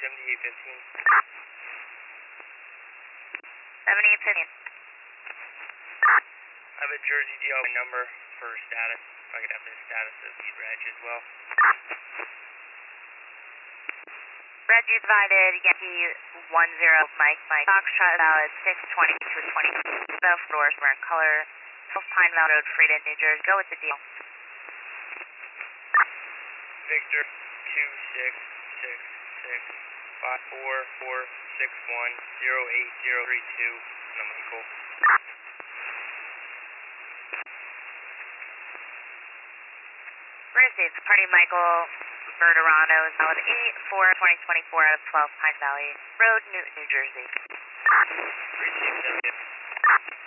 7815. 7815. I have a Jersey DL number for status. If I could have the status of the reg as well. Reggie divided, Yankee 10, Mike, Foxtrot about 620 to 20. The floors were in color. Pine Mountain Road, Freda, New Jersey. Go with the deal. Victor 2666544610832. And I'm Michael. Received. Party Michael Verderano is valid 8/4/2024 out of 12 Pine Valley Road, Newton, New Jersey. Received.